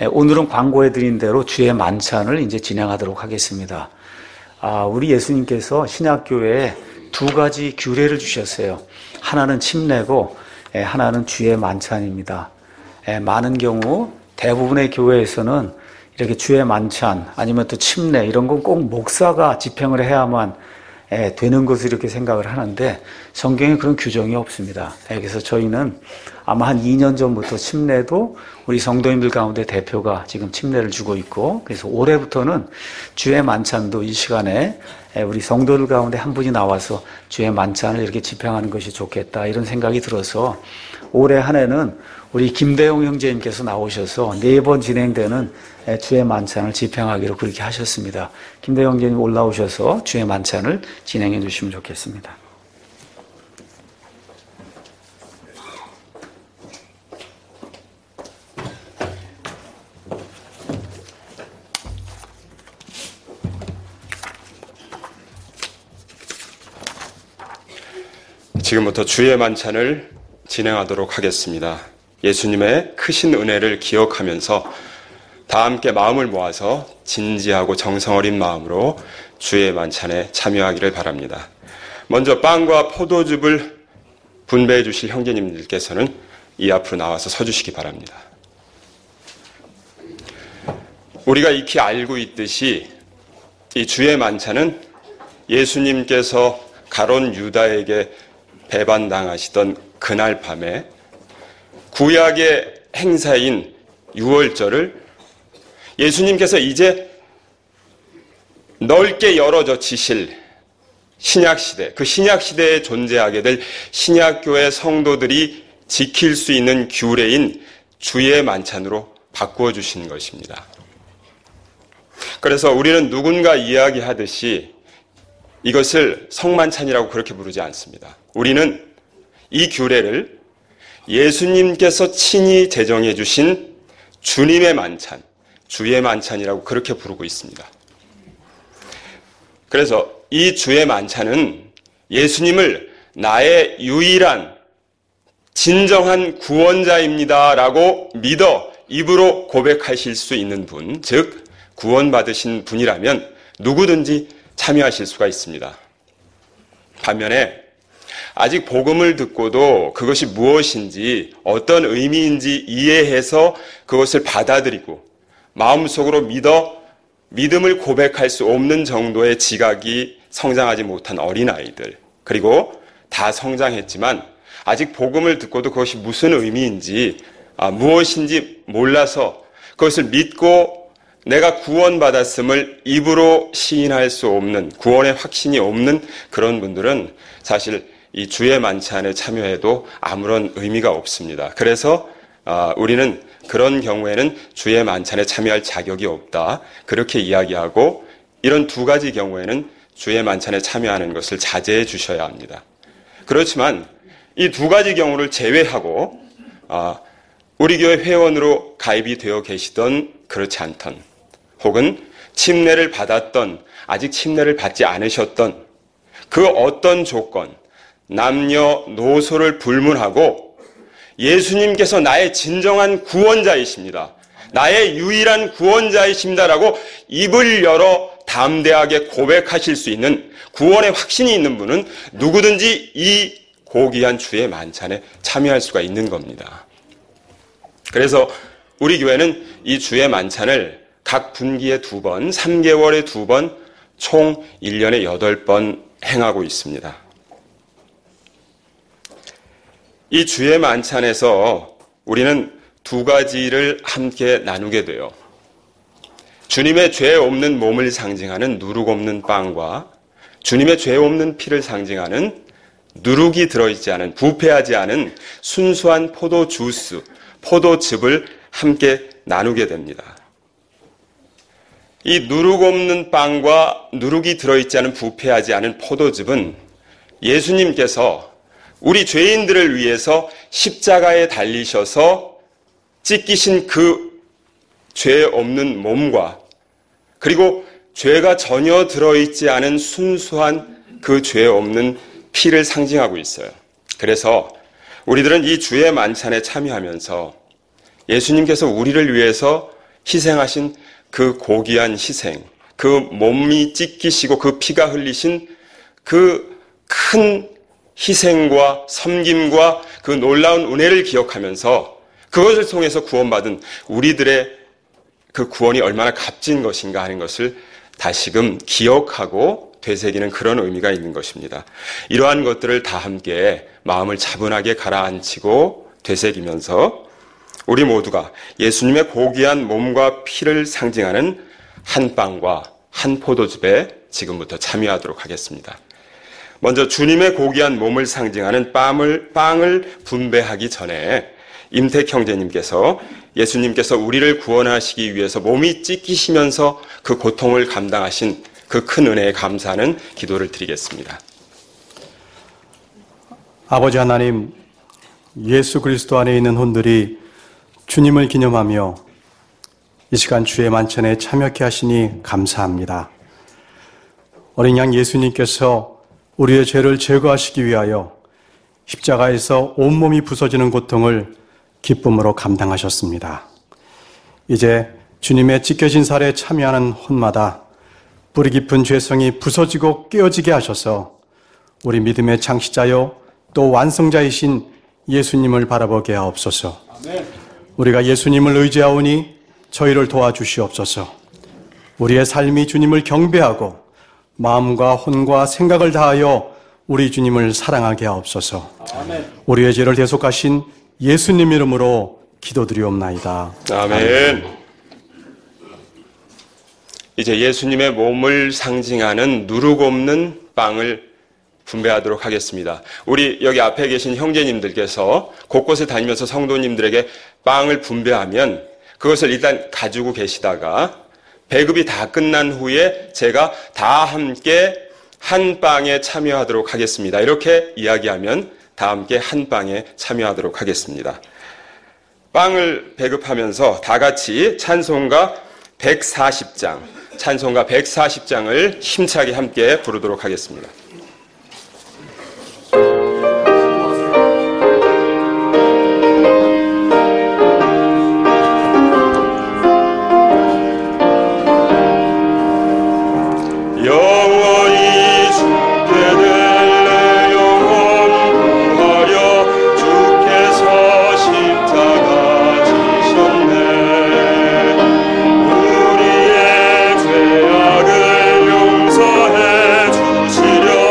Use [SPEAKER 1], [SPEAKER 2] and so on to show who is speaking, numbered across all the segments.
[SPEAKER 1] 오늘은 광고해드린 대로 주의 만찬을 이제 진행하도록 하겠습니다. 우리 예수님께서 신약교회에 두 가지 규례를 주셨어요. 하나는 침례고 하나는 주의 만찬입니다. 많은 경우 대부분의 교회에서는 이렇게 주의 만찬 아니면 또 침례 이런 건 꼭 목사가 집행을 해야만 되는 것을 이렇게 생각을 하는데 성경에 그런 규정이 없습니다. 그래서 저희는 아마 한 2년 전부터 침례도 우리 성도님들 가운데 대표가 지금 침례를 주고 있고, 그래서 올해부터는 주의 만찬도 이 시간에 우리 성도들 가운데 한 분이 나와서 주의 만찬을 이렇게 집행하는 것이 좋겠다 이런 생각이 들어서 올해 한 해는 우리 김대용 형제님께서 나오셔서 4번 진행되는 주의 만찬을 집행하기로 그렇게 하셨습니다. 김대용 형제님 올라오셔서 주의 만찬을 진행해 주시면 좋겠습니다.
[SPEAKER 2] 지금부터 주의 만찬을 진행하도록 하겠습니다. 예수님의 크신 은혜를 기억하면서 다 함께 마음을 모아서 진지하고 정성 어린 마음으로 주의 만찬에 참여하기를 바랍니다. 먼저 빵과 포도즙을 분배해 주실 형제님들께서는 이 앞으로 나와서 서주시기 바랍니다. 우리가 익히 알고 있듯이 이 주의 만찬은 예수님께서 가론 유다에게 배반당하시던 그날 밤에 구약의 행사인 유월절을 예수님께서 이제 넓게 열어젖히실 신약시대, 그 신약시대에 존재하게 될 신약교회 성도들이 지킬 수 있는 규례인 주의 만찬으로 바꾸어 주신 것입니다. 그래서 우리는 누군가 이야기하듯이 이것을 성만찬이라고 그렇게 부르지 않습니다. 우리는 이 규례를 예수님께서 친히 제정해 주신 주님의 만찬, 주의 만찬이라고 그렇게 부르고 있습니다. 그래서 이 주의 만찬은 예수님을 나의 유일한 진정한 구원자입니다라고 믿어 입으로 고백하실 수 있는 분, 즉 구원받으신 분이라면 누구든지 참여하실 수가 있습니다. 반면에 아직 복음을 듣고도 그것이 무엇인지 어떤 의미인지 이해해서 그것을 받아들이고 마음속으로 믿음을 고백할 수 없는 정도의 지각이 성장하지 못한 어린아이들, 그리고 다 성장했지만 아직 복음을 듣고도 그것이 무슨 의미인지 무엇인지 몰라서 그것을 믿고 내가 구원받았음을 입으로 시인할 수 없는, 구원의 확신이 없는 그런 분들은 사실 이 주의 만찬에 참여해도 아무런 의미가 없습니다. 그래서 우리는 그런 경우에는 주의 만찬에 참여할 자격이 없다, 그렇게 이야기하고, 이런 두 가지 경우에는 주의 만찬에 참여하는 것을 자제해 주셔야 합니다. 그렇지만 이 두 가지 경우를 제외하고 우리 교회 회원으로 가입이 되어 계시던 그렇지 않던, 혹은 침례를 받았던, 아직 침례를 받지 않으셨던 그 어떤 조건, 남녀노소를 불문하고 예수님께서 나의 진정한 구원자이십니다, 나의 유일한 구원자이십니다라고 입을 열어 담대하게 고백하실 수 있는 구원의 확신이 있는 분은 누구든지 이 고귀한 주의 만찬에 참여할 수가 있는 겁니다. 그래서 우리 교회는 이 주의 만찬을 각 분기에 2번, 3개월에 2번, 총 1년에 8번 행하고 있습니다. 이 주의 만찬에서 우리는 두 가지를 함께 나누게 돼요. 주님의 죄 없는 몸을 상징하는 누룩 없는 빵과 주님의 죄 없는 피를 상징하는 누룩이 들어있지 않은, 부패하지 않은 순수한 포도 주스, 포도즙을 함께 나누게 됩니다. 이 누룩 없는 빵과 누룩이 들어있지 않은, 부패하지 않은 포도즙은 예수님께서 우리 죄인들을 위해서 십자가에 달리셔서 찢기신 그 죄 없는 몸과, 그리고 죄가 전혀 들어있지 않은 순수한 그 죄 없는 피를 상징하고 있어요. 그래서 우리들은 이 주의 만찬에 참여하면서 예수님께서 우리를 위해서 희생하신 그 고귀한 희생, 그 몸이 찢기시고 그 피가 흘리신 그 큰 희생과 섬김과 그 놀라운 은혜를 기억하면서 그것을 통해서 구원받은 우리들의 그 구원이 얼마나 값진 것인가 하는 것을 다시금 기억하고 되새기는 그런 의미가 있는 것입니다. 이러한 것들을 다 함께 마음을 차분하게 가라앉히고 되새기면서 우리 모두가 예수님의 고귀한 몸과 피를 상징하는 한 빵과 한 포도즙에 지금부터 참여하도록 하겠습니다. 먼저 주님의 고귀한 몸을 상징하는 빵을 분배하기 전에 임택 형제님께서 예수님께서 우리를 구원하시기 위해서 몸이 찢기시면서 그 고통을 감당하신 그 큰 은혜에 감사하는 기도를 드리겠습니다.
[SPEAKER 3] 아버지 하나님, 예수 그리스도 안에 있는 혼들이 주님을 기념하며 이 시간 주의 만찬에 참여케 하시니 감사합니다. 어린 양 예수님께서 우리의 죄를 제거하시기 위하여 십자가에서 온몸이 부서지는 고통을 기쁨으로 감당하셨습니다. 이제 주님의 찢겨진 살에 참여하는 혼마다 뿌리 깊은 죄성이 부서지고 깨어지게 하셔서 우리 믿음의 창시자요 또 완성자이신 예수님을 바라보게 하옵소서. 우리가 예수님을 의지하오니 저희를 도와주시옵소서. 우리의 삶이 주님을 경배하고 마음과 혼과 생각을 다하여 우리 주님을 사랑하게 하옵소서. 우리의 죄를 대속하신 예수님 이름으로 기도드리옵나이다.
[SPEAKER 2] 아멘. 이제 예수님의 몸을 상징하는 누룩 없는 빵을 분배하도록 하겠습니다. 우리 여기 앞에 계신 형제님들께서 곳곳에 다니면서 성도님들에게 빵을 분배하면 그것을 일단 가지고 계시다가 배급이 다 끝난 후에 제가 다 함께 한 빵에 참여하도록 하겠습니다. 이렇게 이야기하면 다 함께 한 빵에 참여하도록 하겠습니다. 빵을 배급하면서 다 같이 찬송가 140장을 힘차게 함께 부르도록 하겠습니다.
[SPEAKER 4] 주시려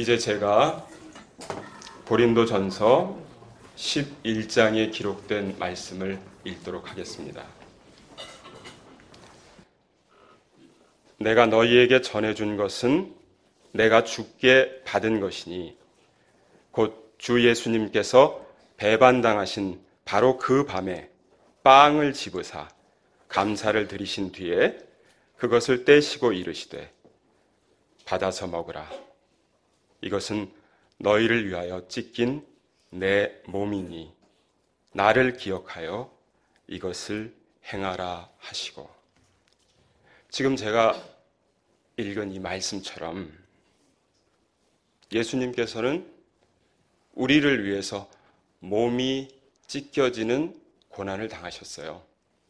[SPEAKER 2] 이제 제가 고린도전서 11장에 기록된 말씀을 읽도록 하겠습니다. 내가 너희에게 전해준 것은 내가 주께 받은 것이니 곧 주 예수님께서 배반당하신 바로 그 밤에 빵을 집으사 감사를 드리신 뒤에 그것을 떼시고 이르시되 받아서 먹으라. 이것은 너희를 위하여 찢긴 내 몸이니 나를 기억하여 이것을 행하라 하시고. 지금 제가 읽은 이 말씀처럼 예수님께서는 우리를 위해서 몸이 찢겨지는 고난을 당하셨어요.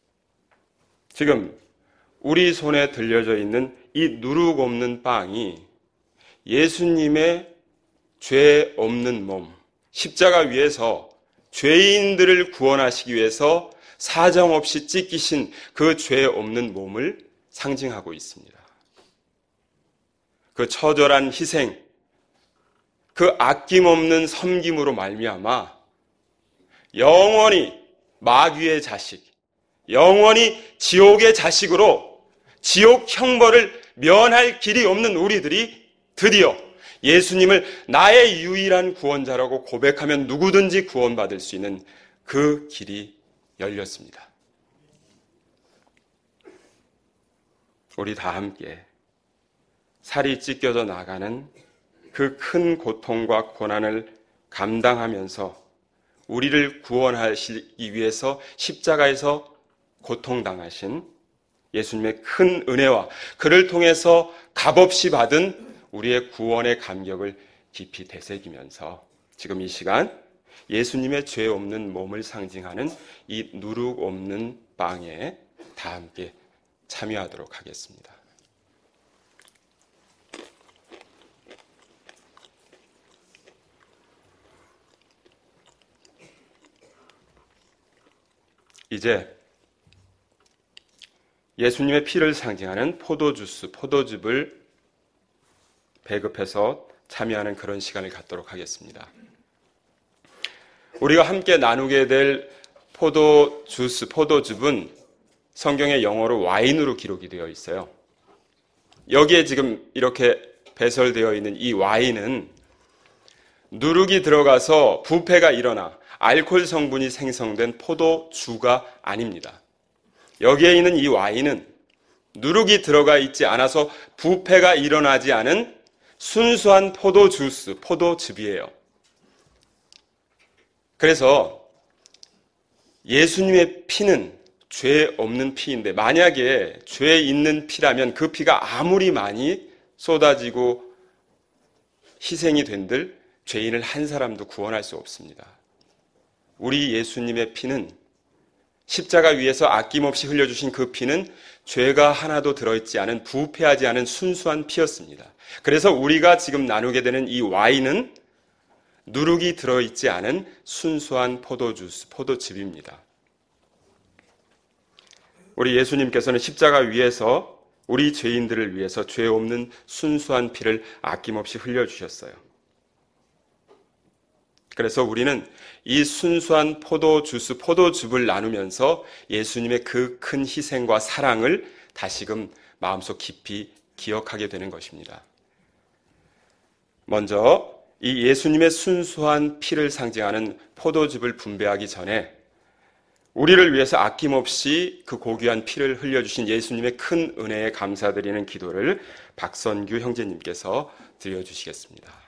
[SPEAKER 2] 지금 우리 손에 들려져 있는 이 누룩 없는 빵이 예수님의 죄 없는 몸, 십자가 위에서 죄인들을 구원하시기 위해서 사정없이 찢기신 그 죄 없는 몸을 상징하고 있습니다. 그 처절한 희생, 그 아낌없는 섬김으로 말미암아 영원히 마귀의 자식, 영원히 지옥의 자식으로 지옥 형벌을 면할 길이 없는 우리들이 드디어 예수님을 나의 유일한 구원자라고 고백하면 누구든지 구원받을 수 있는 그 길이 열렸습니다. 우리 다 함께 살이 찢겨져 나가는 그 큰 고통과 고난을 감당하면서 우리를 구원하시기 위해서 십자가에서 고통당하신 예수님의 큰 은혜와 그를 통해서 값없이 받은 우리의 구원의 감격을 깊이 되새기면서 지금 이 시간 예수님의 죄 없는 몸을 상징하는 이 누룩 없는 빵에 다 함께 참여하도록 하겠습니다. 이제 예수님의 피를 상징하는 포도주스, 포도즙을 배급해서 참여하는 그런 시간을 갖도록 하겠습니다. 우리가 함께 나누게 될 포도주스, 포도즙은 성경의 영어로 와인으로 기록이 되어 있어요. 여기에 지금 이렇게 배설되어 있는 이 와인은 누룩이 들어가서 부패가 일어나 알코올 성분이 생성된 포도주가 아닙니다. 여기에 있는 이 와인은 누룩이 들어가 있지 않아서 부패가 일어나지 않은 순수한 포도주스, 포도즙이에요. 그래서 예수님의 피는 죄 없는 피인데 만약에 죄 있는 피라면 그 피가 아무리 많이 쏟아지고 희생이 된들 죄인을 한 사람도 구원할 수 없습니다. 우리 예수님의 피는 십자가 위에서 아낌없이 흘려주신 그 피는 죄가 하나도 들어있지 않은 부패하지 않은 순수한 피였습니다. 그래서 우리가 지금 나누게 되는 이 와인은 누룩이 들어있지 않은 순수한 포도주스, 포도즙입니다. 우리 예수님께서는 십자가 위에서 우리 죄인들을 위해서 죄 없는 순수한 피를 아낌없이 흘려주셨어요. 그래서 우리는 이 순수한 포도주스, 포도즙을 나누면서 예수님의 그 큰 희생과 사랑을 다시금 마음속 깊이 기억하게 되는 것입니다. 먼저 이 예수님의 순수한 피를 상징하는 포도즙을 분배하기 전에 우리를 위해서 아낌없이 그 고귀한 피를 흘려주신 예수님의 큰 은혜에 감사드리는 기도를 박선규 형제님께서 드려주시겠습니다.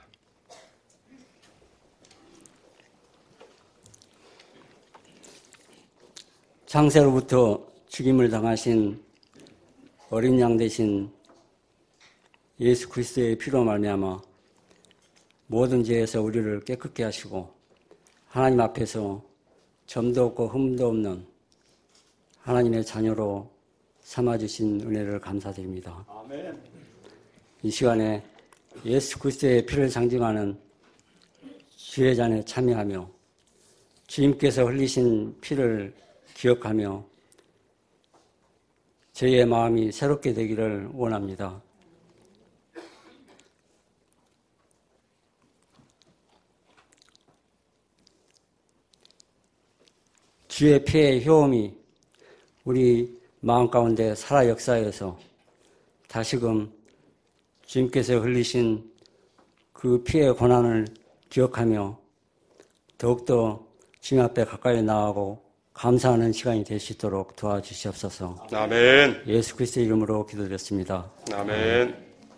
[SPEAKER 4] 창세로부터 죽임을 당하신 어린 양 되신 예수 그리스도의 피로 말미암아 모든 죄에서 우리를 깨끗게 하시고 하나님 앞에서 점도 없고 흠도 없는 하나님의 자녀로 삼아주신 은혜를 감사드립니다.
[SPEAKER 1] 아멘.
[SPEAKER 4] 이 시간에 예수 그리스도의 피를 상징하는 주의 잔에 참여하며 주님께서 흘리신 피를 기억하며 저희의 마음이 새롭게 되기를 원합니다. 주의 피의 효험이 우리 마음 가운데 살아 역사해서 다시금 주님께서 흘리신 그 피의 고난을 기억하며 더욱더 주님 앞에 가까이 나아가고 감사하는 시간이 될 수 있도록 도와주시옵소서.
[SPEAKER 2] 아멘.
[SPEAKER 4] 예수 그리스도의 이름으로 기도드렸습니다.
[SPEAKER 2] 아멘.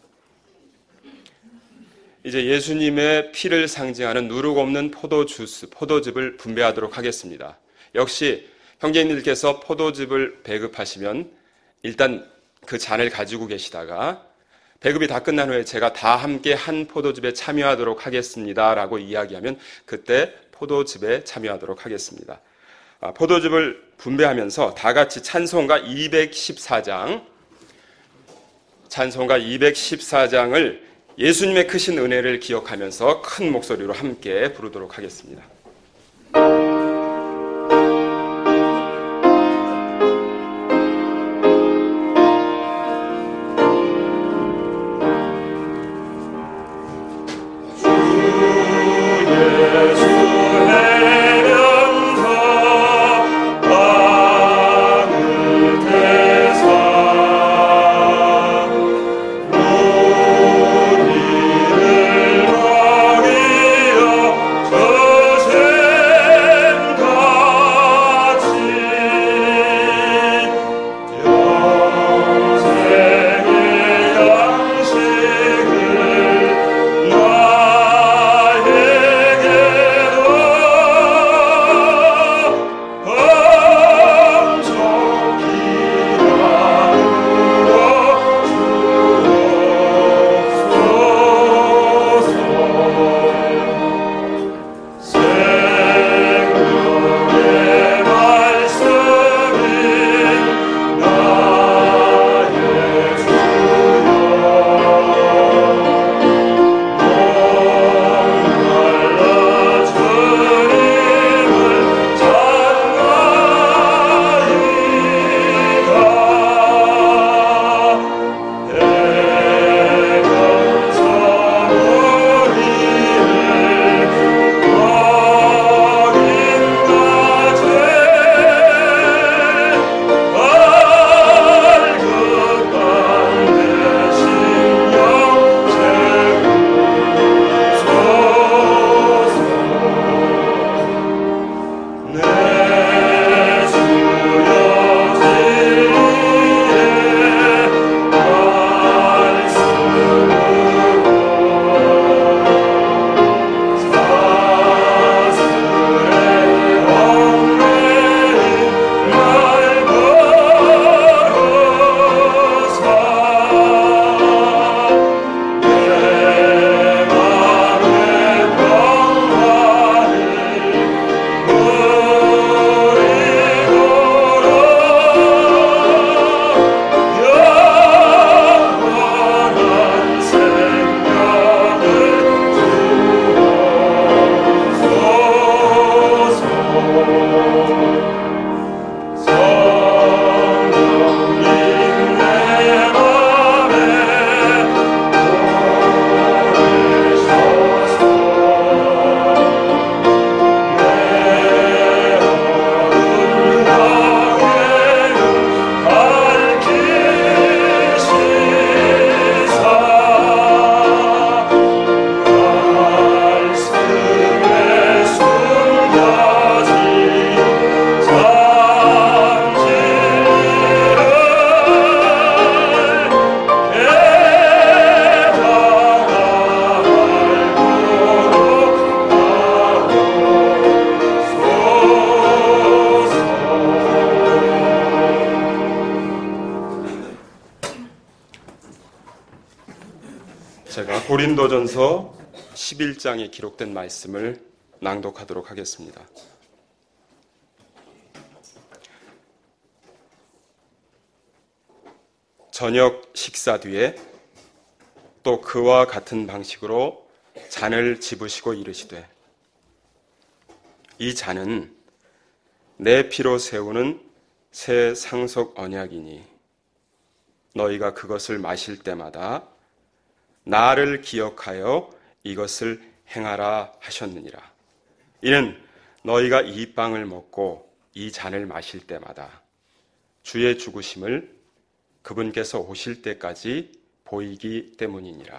[SPEAKER 2] 이제 예수님의 피를 상징하는 누룩 없는 포도즙을 분배하도록 하겠습니다. 역시 형제님들께서 포도즙을 배급하시면 일단 그 잔을 가지고 계시다가 배급이 다 끝난 후에 제가 다 함께 한 포도즙에 참여하도록 하겠습니다 라고 이야기하면 그때 포도즙에 참여하도록 하겠습니다. 포도즙을 분배하면서 다 같이 찬송가 214장을 예수님의 크신 은혜를 기억하면서 큰 목소리로 함께 부르도록 하겠습니다. 제가 고린도전서 11장에 기록된 말씀을 낭독하도록 하겠습니다. 저녁 식사 뒤에 또 그와 같은 방식으로 잔을 집으시고 이르시되 이 잔은 내 피로 세우는 새 상속 언약이니 너희가 그것을 마실 때마다 나를 기억하여 이것을 행하라 하셨느니라. 이는 너희가 이 빵을 먹고 이 잔을 마실 때마다 주의 죽으심을 그분께서 오실 때까지 보이기 때문이니라.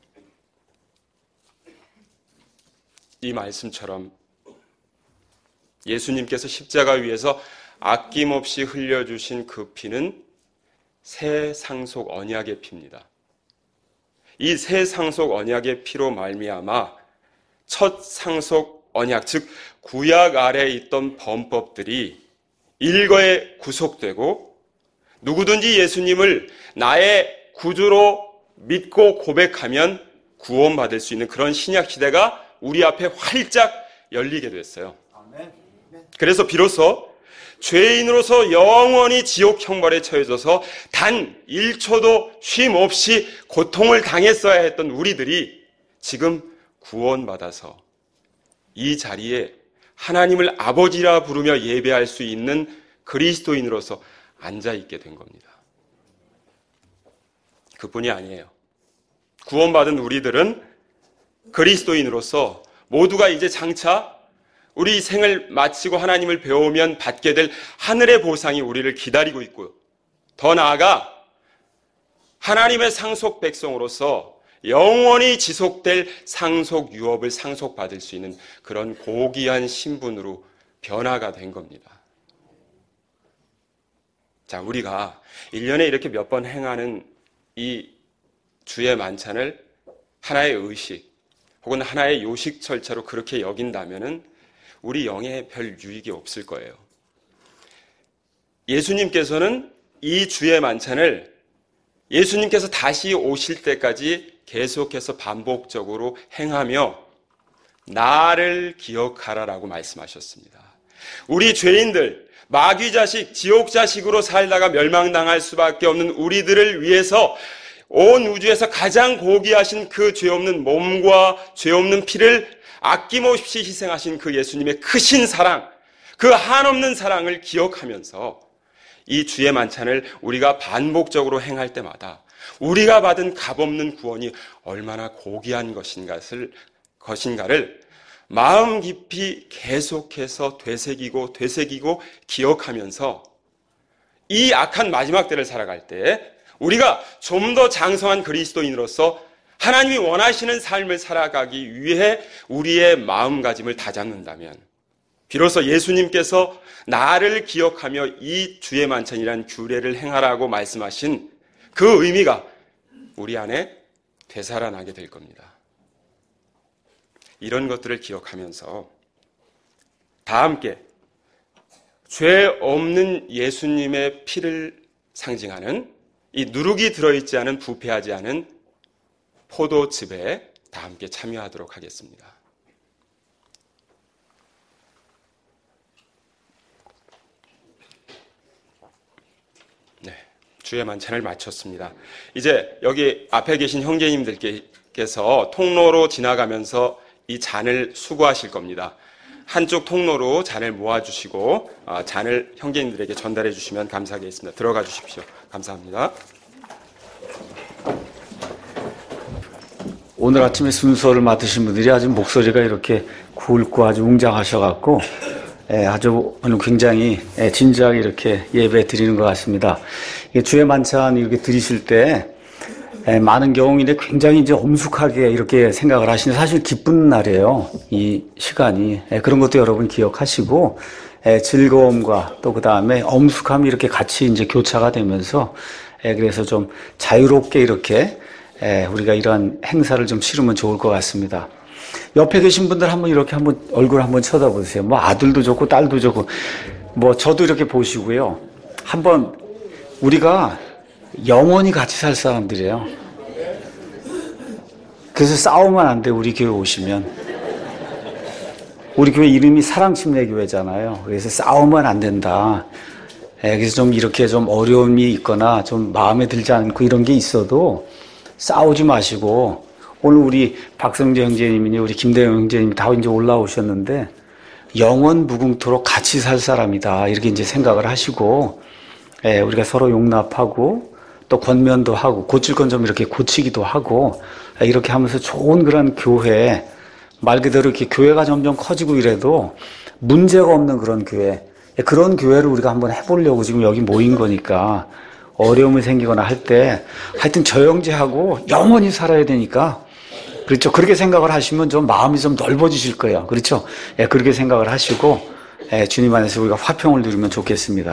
[SPEAKER 2] 이 말씀처럼 예수님께서 십자가 위에서 아낌없이 흘려주신 그 피는 새 상속 언약의 피입니다. 이 새 상속 언약의 피로 말미암아 첫 상속 언약, 즉 구약 아래에 있던 범법들이 일거에 구속되고 누구든지 예수님을 나의 구주로 믿고 고백하면 구원받을 수 있는 그런 신약 시대가 우리 앞에 활짝 열리게 됐어요. 그래서 비로소 죄인으로서 영원히 지옥 형벌에 처해져서 단 1초도 쉼 없이 고통을 당했어야 했던 우리들이 지금 구원받아서 이 자리에 하나님을 아버지라 부르며 예배할 수 있는 그리스도인으로서 앉아있게 된 겁니다. 그뿐이 아니에요. 구원받은 우리들은 그리스도인으로서 모두가 이제 장차 우리 생을 마치고 하나님을 배우면 받게 될 하늘의 보상이 우리를 기다리고 있고요. 더 나아가 하나님의 상속 백성으로서 영원히 지속될 상속 유업을 상속받을 수 있는 그런 고귀한 신분으로 변화가 된 겁니다. 자, 우리가 1년에 이렇게 몇 번 행하는 이 주의 만찬을 하나의 의식 혹은 하나의 요식 절차로 그렇게 여긴다면은 우리 영에 별 유익이 없을 거예요. 예수님께서는 이 주의 만찬을 예수님께서 다시 오실 때까지 계속해서 반복적으로 행하며 나를 기억하라라고 말씀하셨습니다. 우리 죄인들, 마귀 자식, 지옥 자식으로 살다가 멸망당할 수밖에 없는 우리들을 위해서 온 우주에서 가장 고귀하신 그 죄 없는 몸과 죄 없는 피를 아낌없이 희생하신 그 예수님의 크신 사랑, 그 한없는 사랑을 기억하면서 이 주의 만찬을 우리가 반복적으로 행할 때마다 우리가 받은 값없는 구원이 얼마나 고귀한 것인가를 마음 깊이 계속해서 되새기고 기억하면서 이 악한 마지막 때를 살아갈 때 우리가 좀 더 장성한 그리스도인으로서 하나님이 원하시는 삶을 살아가기 위해 우리의 마음가짐을 다잡는다면 비로소 예수님께서 나를 기억하며 이 주의 만찬이란 규례를 행하라고 말씀하신 그 의미가 우리 안에 되살아나게 될 겁니다. 이런 것들을 기억하면서 다 함께 죄 없는 예수님의 피를 상징하는 이 누룩이 들어있지 않은 부패하지 않은 포도즙에 다 함께 참여하도록 하겠습니다. 네, 주의 만찬을 마쳤습니다. 이제 여기 앞에 계신 형제님들께서 통로로 지나가면서 이 잔을 수거하실 겁니다. 한쪽 통로로 잔을 모아주시고 잔을 형제님들에게 전달해 주시면 감사하겠습니다. 들어가 주십시오. 감사합니다.
[SPEAKER 1] 오늘 아침에 순서를 맡으신 분들이 아주 목소리가 이렇게 굵고 아주 웅장하셔갖고 아주 오늘 굉장히 진지하게 이렇게 예배 드리는 것 같습니다. 주의 만찬 이렇게 드리실 때 많은 경우인데 굉장히 이제 엄숙하게 이렇게 생각을 하시는 사실 기쁜 날이에요. 이 시간이 그런 것도 여러분 기억하시고 즐거움과 또 그 다음에 엄숙함이 이렇게 같이 이제 교차가 되면서 그래서 좀 자유롭게 이렇게 우리가 이러한 행사를 좀 치르면 좋을 것 같습니다. 옆에 계신 분들 한번 이렇게 한번 얼굴 한번 쳐다보세요. 뭐 아들도 좋고 딸도 좋고 뭐 저도 이렇게 보시고요. 한번 우리가 영원히 같이 살 사람들이에요. 그래서 싸우면 안 돼. 우리 교회 오시면. 우리 교회 이름이 사랑침례교회잖아요. 그래서 싸우면 안 된다. 그래서 좀 이렇게 좀 어려움이 있거나 좀 마음에 들지 않고 이런 게 있어도 싸우지 마시고 오늘 우리 박성재 형제님이니 우리 김대영 형제님이 다 이제 올라오셨는데 영원 무궁토록 같이 살 사람이다. 이렇게 이제 생각을 하시고 우리가 서로 용납하고 또 권면도 하고 고칠 건 좀 이렇게 고치기도 하고 이렇게 하면서 좋은 그런 교회 말 그대로 이렇게 교회가 점점 커지고 이래도 문제가 없는 그런 교회 그런 교회를 우리가 한번 해보려고 지금 여기 모인 거니까 어려움이 생기거나 할 때 하여튼 저 형제하고 영원히 살아야 되니까 그렇죠. 그렇게 생각을 하시면 좀 마음이 좀 넓어지실 거예요. 그렇죠. 그렇게 생각을 하시고 주님 안에서 우리가 화평을 누리면 좋겠습니다.